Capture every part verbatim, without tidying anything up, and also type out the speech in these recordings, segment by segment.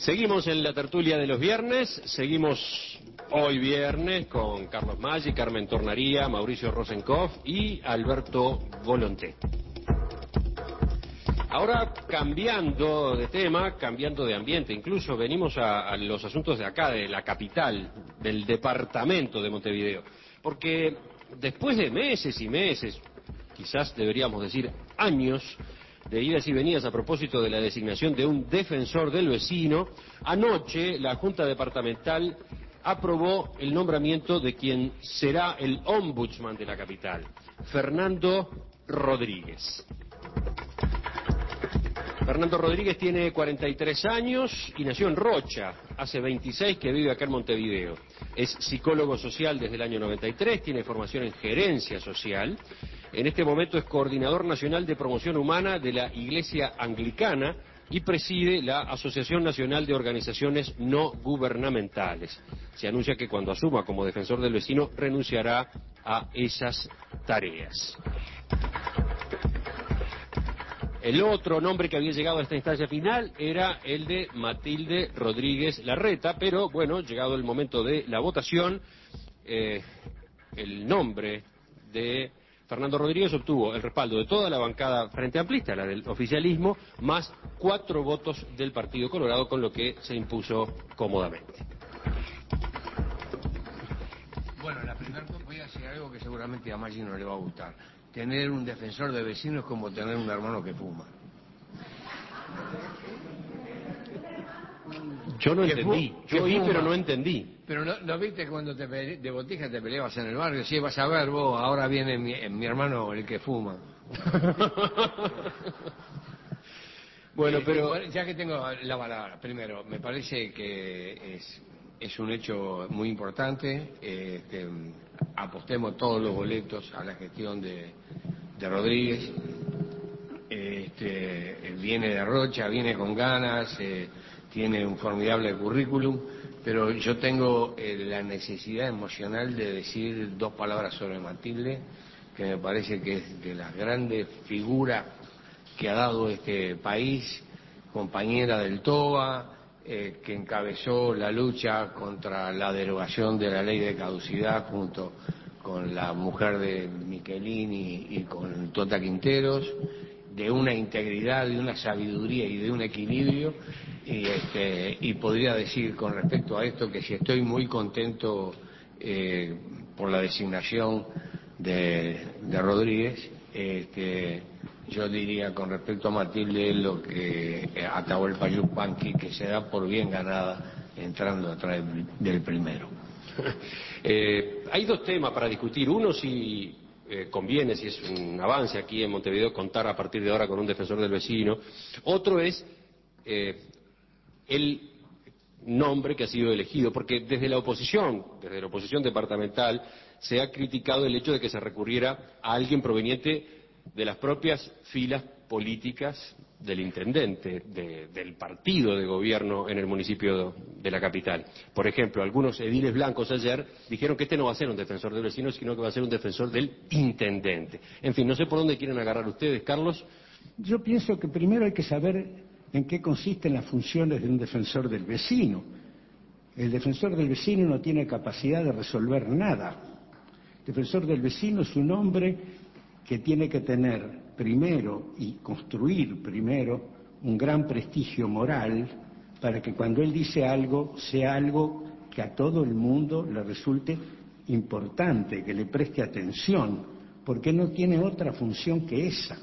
Seguimos en la tertulia de los viernes, seguimos hoy viernes con Carlos Maggi, Carmen Tornaría, Mauricio Rosenkopf y Alberto Volonté. Ahora, cambiando de tema, cambiando de ambiente, incluso venimos a, a los asuntos de acá, de la capital, del departamento de Montevideo, porque después de meses y meses, quizás deberíamos decir años, de idas y venidas a propósito de la designación de un defensor del vecino, anoche la Junta Departamental aprobó el nombramiento de quien será el ombudsman de la capital, Fernando Rodríguez. Fernando Rodríguez tiene cuarenta y tres años y nació en Rocha, hace veintiséis que vive acá en Montevideo. Es psicólogo social desde el año noventa y tres, tiene formación en gerencia social. En este momento es coordinador nacional de promoción humana de la Iglesia Anglicana y preside la Asociación Nacional de Organizaciones No Gubernamentales. Se anuncia que cuando asuma como defensor del vecino renunciará a esas tareas. El otro nombre que había llegado a esta instancia final era el de Matilde Rodríguez Larreta, pero bueno, llegado el momento de la votación, eh, el nombre de Fernando Rodríguez obtuvo el respaldo de toda la bancada frente amplista, la del oficialismo, más cuatro votos del Partido Colorado, con lo que se impuso cómodamente. Bueno, la primera voy a decir algo que seguramente a Maggi no le va a gustar. Tener un defensor de vecinos es como tener un hermano que fuma. Yo no Que entendí, fu- yo que oí fuma. pero no entendí. Pero no, ¿no viste cuando te pele- de botija te peleabas en el barrio? Sí, vas a ver vos, ahora viene mi, mi hermano el que fuma. Bueno, Este, pero bueno, ya que tengo la palabra, primero, me parece que es, es un hecho muy importante. Este, apostemos todos los boletos a la gestión de, de Rodríguez. Este, viene de Rocha, viene con ganas, eh, tiene un formidable currículum, pero yo tengo eh, la necesidad emocional de decir dos palabras sobre Matilde, que me parece que es de las grandes figuras que ha dado este país, compañera del TOA, eh, que encabezó la lucha contra la derogación de la ley de caducidad junto con la mujer de Michelini y con Tota Quinteros, de una integridad, de una sabiduría y de un equilibrio, y, este, y podría decir con respecto a esto que si estoy muy contento eh, por la designación de, de Rodríguez, este, yo diría con respecto a Matilde lo que eh, Atahualpa Yupanqui, que se da por bien ganada entrando atrás del, del primero. eh, hay dos temas para discutir. Uno, si eh, conviene, si es un avance aquí en Montevideo, contar a partir de ahora con un defensor del vecino. Otro es eh, el nombre que ha sido elegido, porque desde la oposición, desde la oposición departamental, se ha criticado el hecho de que se recurriera a alguien proveniente de las propias filas políticas del intendente, de, del partido de gobierno en el municipio de la capital. Por ejemplo, algunos ediles blancos ayer dijeron que este no va a ser un defensor del vecino, sino que va a ser un defensor del intendente. En fin, no sé por dónde quieren agarrar ustedes, Carlos. Yo pienso que primero hay que saber en qué consisten las funciones de un defensor del vecino. El defensor del vecino no tiene capacidad de resolver nada. El defensor del vecino es un hombre que tiene que tener primero y construir primero un gran prestigio moral para que cuando él dice algo sea algo que a todo el mundo le resulte importante, que le preste atención, porque no tiene otra función que esa.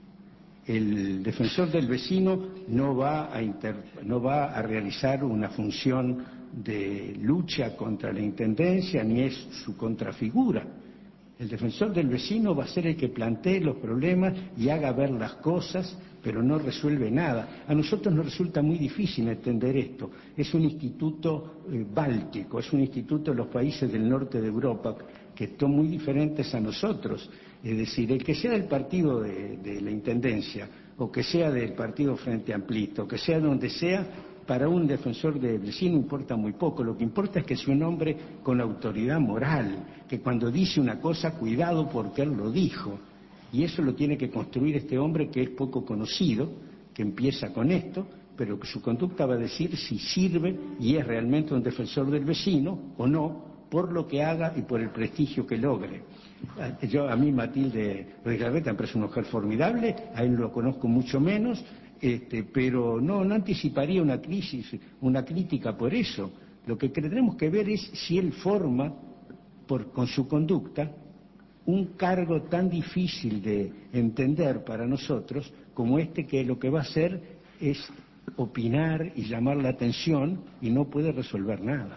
El defensor del vecino no va a inter, no va a realizar una función de lucha contra la intendencia, ni es su contrafigura. El defensor del vecino va a ser el que plantee los problemas y haga ver las cosas, pero no resuelve nada. A nosotros nos resulta muy difícil entender esto. Es un instituto eh, báltico, es un instituto de los países del norte de Europa que son muy diferentes a nosotros. Es decir, el que sea del partido de, de la Intendencia, o que sea del partido Frente Amplista, o que sea donde sea, para un defensor del vecino importa muy poco. Lo que importa es que sea un hombre con autoridad moral, que cuando dice una cosa, cuidado porque él lo dijo. Y eso lo tiene que construir este hombre que es poco conocido, que empieza con esto, pero que su conducta va a decir si sirve y es realmente un defensor del vecino o no, por lo que haga y por el prestigio que logre. Yo, a mí Matilde Rodríguez me parece una mujer formidable, a él lo conozco mucho menos, este, pero no, no anticiparía una crisis, una crítica por eso. Lo que tenemos que ver es si él forma, por, con su conducta, un cargo tan difícil de entender para nosotros como este, que lo que va a hacer es opinar y llamar la atención y no puede resolver nada.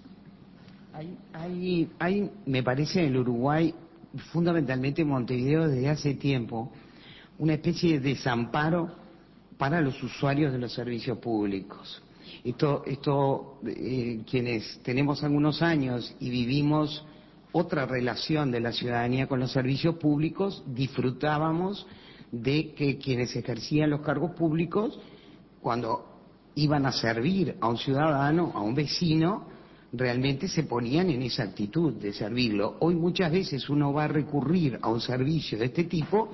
Hay, hay, hay, me parece en el Uruguay, fundamentalmente en Montevideo desde hace tiempo, una especie de desamparo para los usuarios de los servicios públicos. Esto, esto eh, quienes tenemos algunos años y vivimos otra relación de la ciudadanía con los servicios públicos, disfrutábamos de que quienes ejercían los cargos públicos, cuando iban a servir a un ciudadano, a un vecino, realmente se ponían en esa actitud de servirlo. Hoy muchas veces uno va a recurrir a un servicio de este tipo,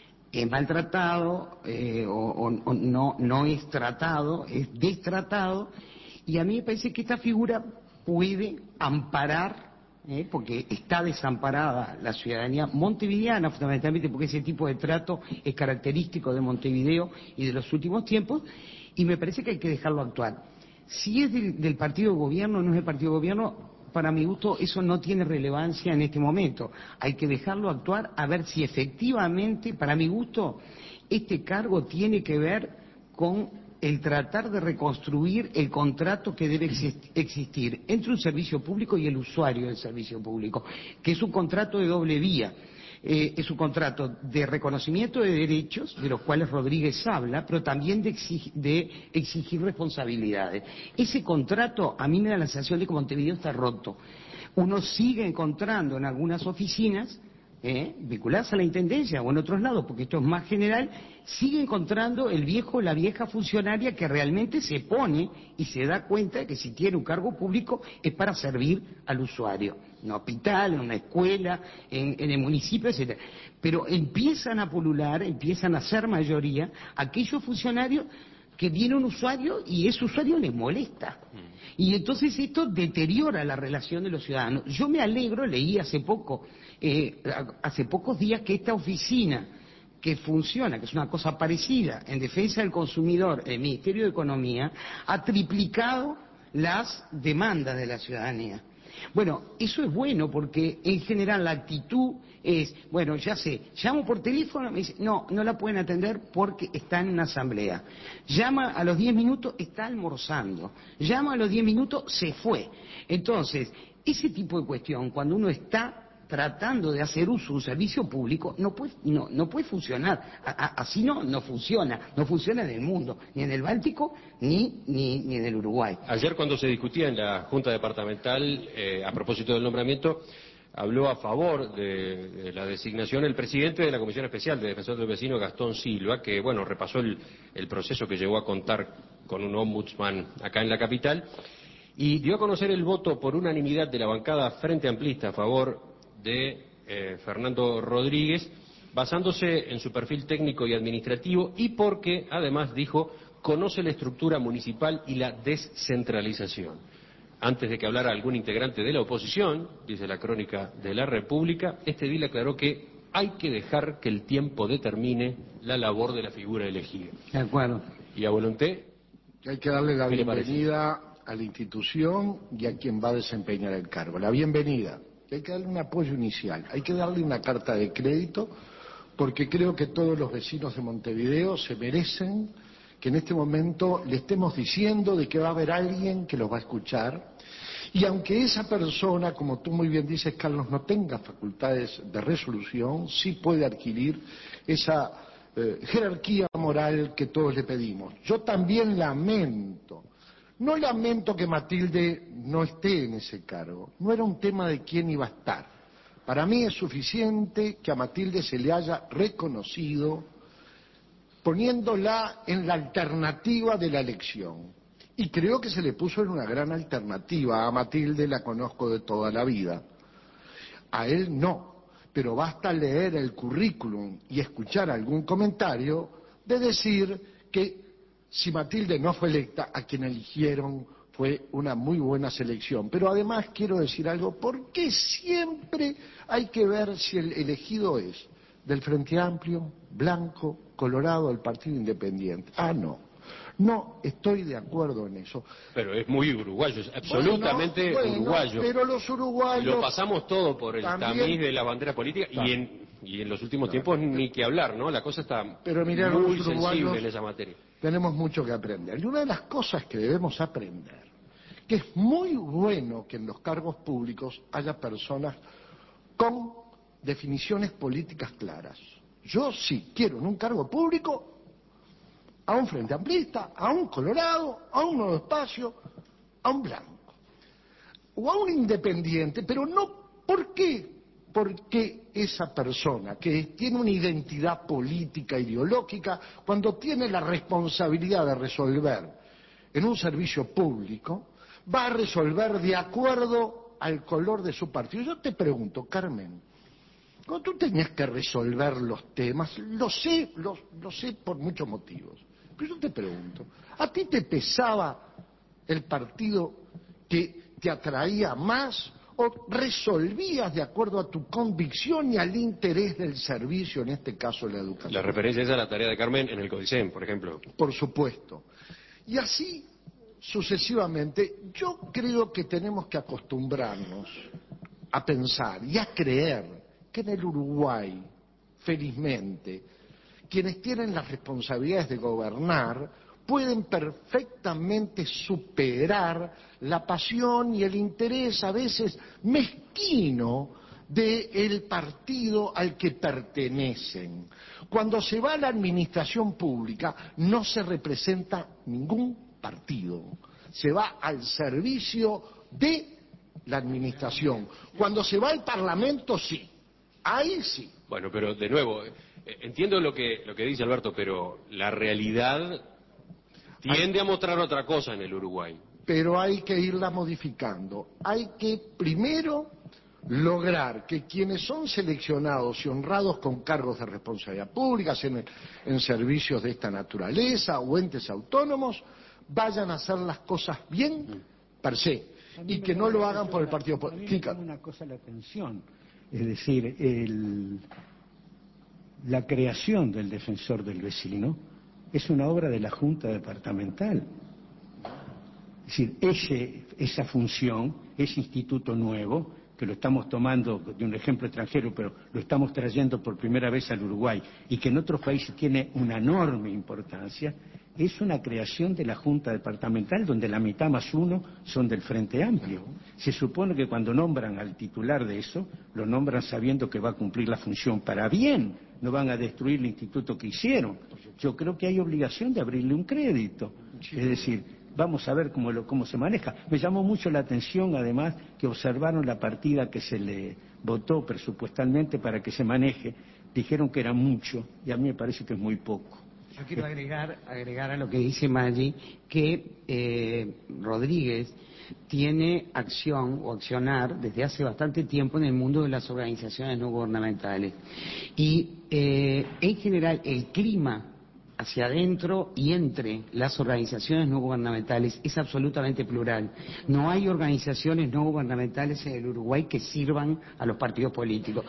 es maltratado eh, o, o, o no, no es tratado, es destratado, y a mí me parece que esta figura puede amparar, eh, porque está desamparada la ciudadanía montevideana, fundamentalmente porque ese tipo de trato es característico de Montevideo y de los últimos tiempos, y me parece que hay que dejarlo actuar. Si es del, del partido de gobierno o no es del partido de gobierno, para mi gusto eso no tiene relevancia en este momento. Hay que dejarlo actuar a ver si efectivamente, para mi gusto, este cargo tiene que ver con el tratar de reconstruir el contrato que debe existir entre un servicio público y el usuario del servicio público, que es un contrato de doble vía. Eh, es un contrato de reconocimiento de derechos, de los cuales Rodríguez habla, pero también de, exig de exigir responsabilidades. Ese contrato a mí me da la sensación de que Montevideo está roto. Uno sigue encontrando en algunas oficinas, eh, vinculadas a la Intendencia o en otros lados, porque esto es más general, sigue encontrando el viejo o la vieja funcionaria que realmente se pone y se da cuenta de que si tiene un cargo público es para servir al usuario. En un hospital, en una escuela, en, en el municipio, etcétera. Pero empiezan a pulular, empiezan a ser mayoría aquellos funcionarios que viene un usuario y ese usuario les molesta. Y entonces esto deteriora la relación de los ciudadanos. Yo me alegro, leí hace poco, eh, hace pocos días, que esta oficina que funciona, que es una cosa parecida, en defensa del consumidor, el Ministerio de Economía, ha triplicado las demandas de la ciudadanía. Bueno, eso es bueno porque en general la actitud es, bueno, ya sé, llamo por teléfono, me dice, no, no la pueden atender porque está en una asamblea. Llama a los diez minutos, está almorzando. Llama a los diez minutos, se fue. Entonces, ese tipo de cuestión, cuando uno está tratando de hacer uso de un servicio público, no puede, no, no puede funcionar. A, a, así no, no funciona. No funciona en el mundo, ni en el Báltico, ni, ni, ni en el Uruguay. Ayer, cuando se discutía en la Junta Departamental, eh, a propósito del nombramiento, habló a favor de, de la designación el presidente de la Comisión Especial de Defensor del Vecino, Gastón Silva, que, bueno, repasó el, el proceso que llegó a contar con un ombudsman acá en la capital, y dio a conocer el voto por unanimidad de la bancada Frente Amplista a favor de eh, Fernando Rodríguez, basándose en su perfil técnico y administrativo y porque, además, dijo, conoce la estructura municipal y la descentralización. Antes de que hablara algún integrante de la oposición, dice la crónica de La República, este edil aclaró que hay que dejar que el tiempo determine la labor de la figura elegida. De acuerdo. Y a Volonté, hay que darle la ¿qué le bienvenida a la institución y a quien va a desempeñar el cargo. La bienvenida. Hay que darle un apoyo inicial, hay que darle una carta de crédito, porque creo que todos los vecinos de Montevideo se merecen que en este momento le estemos diciendo de que va a haber alguien que los va a escuchar, y aunque esa persona, como tú muy bien dices, Carlos, no tenga facultades de resolución, sí puede adquirir esa eh, jerarquía moral que todos le pedimos. Yo también lamento, no lamento que Matilde no esté en ese cargo, no era un tema de quién iba a estar. Para mí es suficiente que a Matilde se le haya reconocido poniéndola en la alternativa de la elección. Y creo que se le puso en una gran alternativa. A Matilde la conozco de toda la vida. A él no, pero basta leer el currículum y escuchar algún comentario de decir que si Matilde no fue electa, a quien eligieron fue una muy buena selección. Pero además quiero decir algo, ¿por qué siempre hay que ver si el elegido es del Frente Amplio, blanco, colorado, del Partido Independiente? Ah, no. No estoy de acuerdo en eso. Pero es muy uruguayo, es absolutamente bueno, bueno, uruguayo. Pero los uruguayos... Lo pasamos todo por el también, tamiz de la bandera política y en, y en los últimos no, tiempos pero, ni que hablar, ¿no? La cosa está pero mirá, muy los sensible en esa materia. Tenemos mucho que aprender. Y una de las cosas que debemos aprender, que es muy bueno que en los cargos públicos haya personas con definiciones políticas claras. Yo sí quiero en un cargo público a un frente amplista, a un colorado, a un nuevo espacio, a un blanco, o a un independiente, pero no, ¿por qué? Porque esa persona que tiene una identidad política, ideológica, cuando tiene la responsabilidad de resolver en un servicio público, va a resolver de acuerdo al color de su partido. Yo te pregunto, Carmen, cuando tú tenías que resolver los temas, lo sé, lo, lo sé por muchos motivos, pero yo te pregunto, ¿a ti te pesaba el partido que te atraía más o resolvías de acuerdo a tu convicción y al interés del servicio, en este caso la educación? La referencia es a la tarea de Carmen en el Codicen, por ejemplo. Por supuesto. Y así sucesivamente, yo creo que tenemos que acostumbrarnos a pensar y a creer que en el Uruguay, felizmente, quienes tienen las responsabilidades de gobernar pueden perfectamente superar la pasión y el interés a veces mezquino del partido al que pertenecen. Cuando se va a la administración pública no se representa ningún partido, se va al servicio de la administración. Cuando se va al Parlamento, sí, ahí sí. Bueno, pero de nuevo, eh, entiendo lo que, lo que dice Alberto, pero la realidad tiende a mostrar otra cosa en el Uruguay. Pero hay que irla modificando. Hay que primero lograr que quienes son seleccionados y honrados con cargos de responsabilidad pública, en, en servicios de esta naturaleza o entes autónomos, vayan a hacer las cosas bien per se y que no lo hagan por el partido político. A mí me llama una cosa la atención, es decir, el, la creación del defensor del vecino es una obra de la Junta Departamental. Es decir, ese, esa función, ese instituto nuevo, que lo estamos tomando de un ejemplo extranjero, pero lo estamos trayendo por primera vez al Uruguay, y que en otros países tiene una enorme importancia, es una creación de la Junta Departamental, donde la mitad más uno son del Frente Amplio. Se supone que cuando nombran al titular de eso, lo nombran sabiendo que va a cumplir la función para bien, no van a destruir el instituto que hicieron. Yo creo que hay obligación de abrirle un crédito, es decir, vamos a ver cómo, lo, cómo se maneja. Me llamó mucho la atención, además, que observaron la partida que se le votó presupuestalmente para que se maneje. Dijeron que era mucho, y a mí me parece que es muy poco. Yo quiero agregar, agregar a lo que dice Maggi, que eh, Rodríguez tiene acción o accionar desde hace bastante tiempo en el mundo de las organizaciones no gubernamentales. Y eh, en general el clima hacia adentro y entre las organizaciones no gubernamentales es absolutamente plural. No hay organizaciones no gubernamentales en el Uruguay que sirvan a los partidos políticos.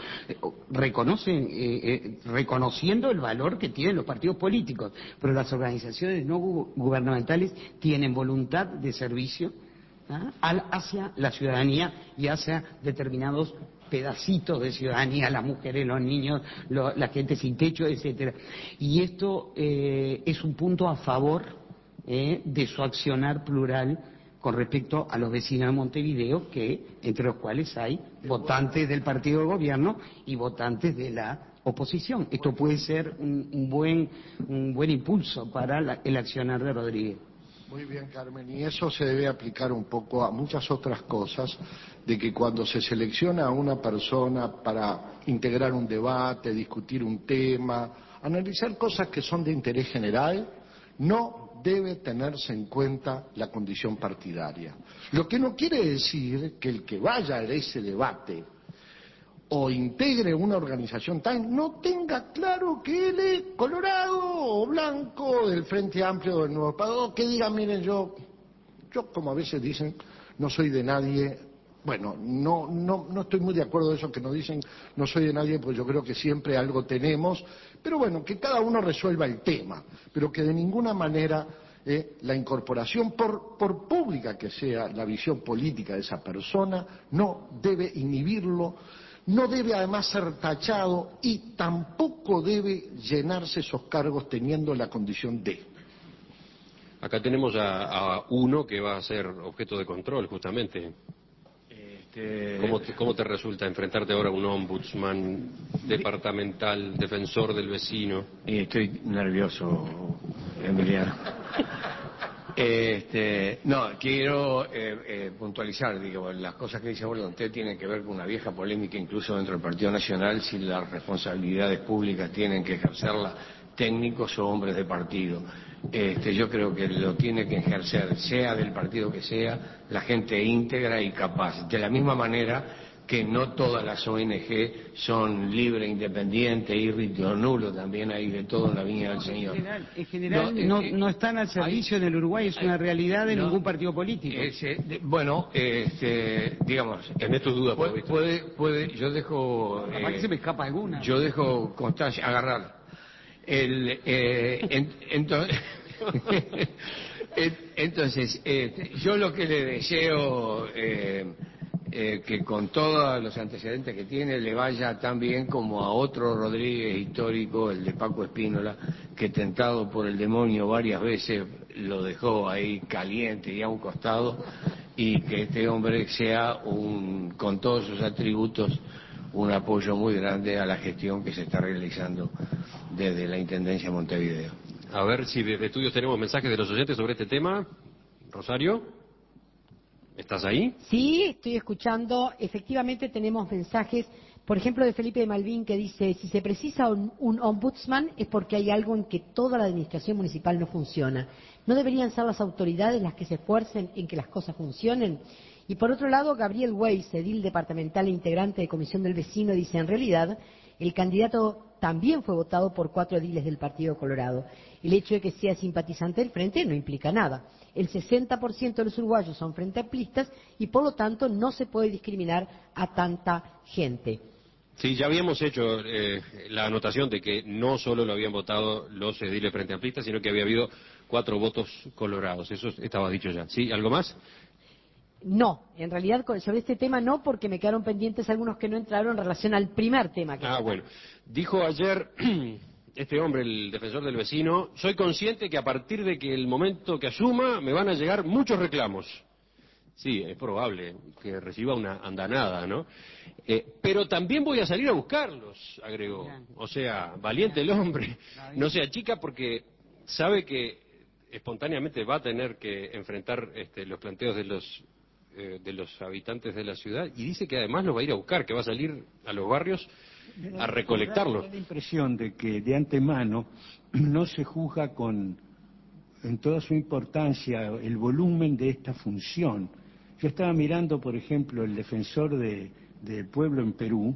Reconocen, eh, eh, reconociendo el valor que tienen los partidos políticos, pero las organizaciones no gu gubernamentales tienen voluntad de servicio ¿ah? Al, hacia la ciudadanía y hacia determinados pedacitos de ciudadanía, las mujeres, los niños, lo, la gente sin techo, etcétera. Y esto eh, es un punto a favor eh, de su accionar plural con respecto a los vecinos de Montevideo, que entre los cuales hay votantes del partido de gobierno y votantes de la oposición. Esto puede ser un, un buen un buen impulso para la, el accionar de Rodríguez. Muy bien, Carmen, y eso se debe aplicar un poco a muchas otras cosas, de que cuando se selecciona a una persona para integrar un debate, discutir un tema, analizar cosas que son de interés general, no debe tenerse en cuenta la condición partidaria. Lo que no quiere decir que el que vaya a ese debate o integre una organización tan, no tenga claro que él es colorado o blanco del Frente Amplio del Nuevo Padrón, que diga, miren, yo, yo como a veces dicen, no soy de nadie. Bueno, no, no, no estoy muy de acuerdo de eso que nos dicen, no soy de nadie, pues yo creo que siempre algo tenemos, pero bueno, que cada uno resuelva el tema, pero que de ninguna manera eh, la incorporación, por, por pública que sea la visión política de esa persona, no debe inhibirlo, no debe además ser tachado y tampoco debe llenarse esos cargos teniendo la condición de. Acá tenemos a, a uno que va a ser objeto de control, justamente. ¿Cómo te, ¿Cómo te resulta enfrentarte ahora a un ombudsman departamental, defensor del vecino? Estoy nervioso, Emiliano. Este, no, quiero eh, eh, puntualizar, digo, las cosas que dice Volonté tienen que ver con una vieja polémica incluso dentro del Partido Nacional, si las responsabilidades públicas tienen que ejercerlas técnicos o hombres de partido. Este, yo creo que lo tiene que ejercer, sea del partido que sea, la gente íntegra y capaz. De la misma manera que no todas las O N G son libres, independientes, írritos, nulos, también hay de todo en la viña del Señor. En general, en general no, no, eh, no están al servicio hay, del Uruguay, es una hay, realidad de no, ningún partido político. Ese, de, bueno, este, digamos, tenés tus dudas, puede, puede, puede, yo dejo, capaz eh, que se me escapa alguna. Yo dejo constancia, agarrar. El, eh, en, entonces, entonces eh, yo lo que le deseo eh, eh, que con todos los antecedentes que tiene le vaya tan bien como a otro Rodríguez histórico, el de Paco Espínola, que tentado por el demonio varias veces lo dejó ahí caliente y a un costado, y que este hombre sea un, con todos sus atributos, un apoyo muy grande a la gestión que se está realizando desde la Intendencia de Montevideo. A ver si desde estudios tenemos mensajes de los oyentes sobre este tema. Rosario, ¿estás ahí? Sí, estoy escuchando. Efectivamente tenemos mensajes, por ejemplo, de Felipe de Malvin, que dice, si se precisa un, un ombudsman es porque hay algo en que toda la administración municipal no funciona. ¿No deberían ser las autoridades las que se esfuercen en que las cosas funcionen? Y por otro lado, Gabriel Weiss, edil departamental e integrante de Comisión del Vecino, dice, en realidad, el candidato también fue votado por cuatro ediles del Partido Colorado. El hecho de que sea simpatizante del Frente no implica nada. El sesenta por ciento de los uruguayos son frente amplistas y por lo tanto no se puede discriminar a tanta gente. Sí, ya habíamos hecho eh, la anotación de que no solo lo habían votado los ediles frente amplistas, sino que había habido cuatro votos colorados. Eso estaba dicho ya. ¿Sí? ¿Algo más? No, en realidad sobre este tema no, porque me quedaron pendientes algunos que no entraron en relación al primer tema. Que ah, bueno. Dijo ayer este hombre, el defensor del vecino, soy consciente que a partir de que el momento que asuma me van a llegar muchos reclamos. Sí, es probable que reciba una andanada, ¿no? Eh, pero también voy a salir a buscarlos, agregó. O sea, valiente el hombre, no se achica porque sabe que espontáneamente va a tener que enfrentar este, los planteos de los eh, de los habitantes de la ciudad, y dice que además los va a ir a buscar, que va a salir a los barrios a recolectarlos. Me da la impresión de que de antemano no se juzga con, en toda su importancia, el volumen de esta función. Yo estaba mirando, por ejemplo, el defensor de, del pueblo en Perú,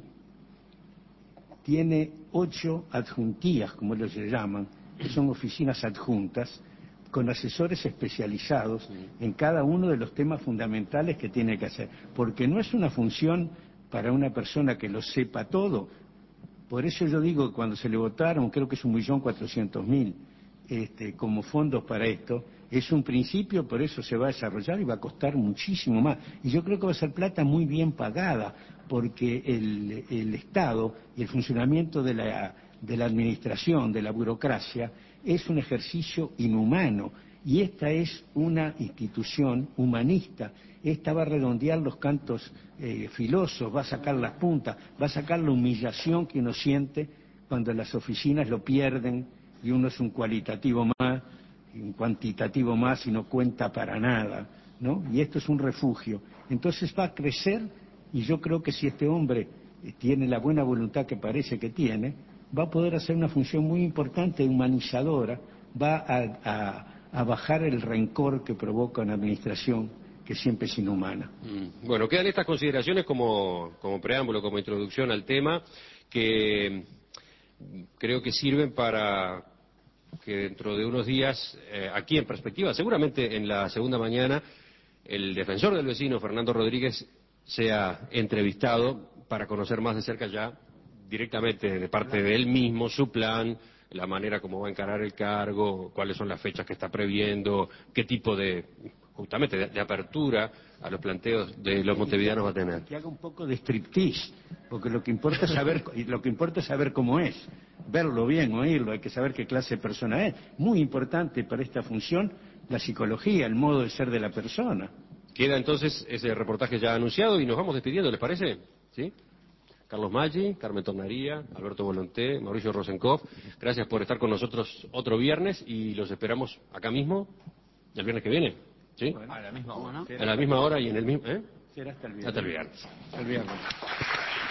tiene ocho adjuntías, como ellos se llaman, que son oficinas adjuntas, con asesores especializados en cada uno de los temas fundamentales que tiene que hacer, porque no es una función para una persona que lo sepa todo. Por eso yo digo que cuando se le votaron, creo que es un millón cuatrocientos mil este, como fondos para esto, es un principio, por eso se va a desarrollar y va a costar muchísimo más. Y yo creo que va a ser plata muy bien pagada, porque el, el Estado y el funcionamiento de la, de la administración, de la burocracia, es un ejercicio inhumano. Y esta es una institución humanista. Esta va a redondear los cantos eh, filosos, va a sacar las puntas, va a sacar la humillación que uno siente cuando las oficinas lo pierden y uno es un cualitativo más, un cuantitativo más y no cuenta para nada, ¿no? Y esto es un refugio. Entonces va a crecer, y yo creo que si este hombre tiene la buena voluntad que parece que tiene, va a poder hacer una función muy importante, humanizadora, va a, a, a bajar el rencor que provoca una administración que siempre es inhumana. Mm, Bueno, quedan estas consideraciones como, como preámbulo, como introducción al tema, que creo que sirven para que dentro de unos días, eh, aquí en perspectiva, seguramente en la segunda mañana, el defensor del vecino, Fernando Rodríguez, sea entrevistado para conocer más de cerca ya directamente de parte de él mismo su plan, la manera como va a encarar el cargo, cuáles son las fechas que está previendo, qué tipo de, justamente, de, de apertura a los planteos de los montevideanos va a tener. Que haga un poco de striptease, porque lo que importa es saber, lo que importa es saber cómo es, verlo bien, oírlo, hay que saber qué clase de persona es. Muy importante para esta función la psicología, el modo de ser de la persona. Queda entonces ese reportaje ya anunciado y nos vamos despidiendo, ¿les parece? ¿Sí? Carlos Maggi, Carmen Tornaría, Alberto Volonté, Mauricio Rosenkopf, gracias por estar con nosotros otro viernes y los esperamos acá mismo el viernes que viene. ¿Sí? Bueno, A la misma hora, ¿no? A la misma hora y en el mismo... ¿eh? será hasta el viernes. Hasta el viernes. Hasta el viernes.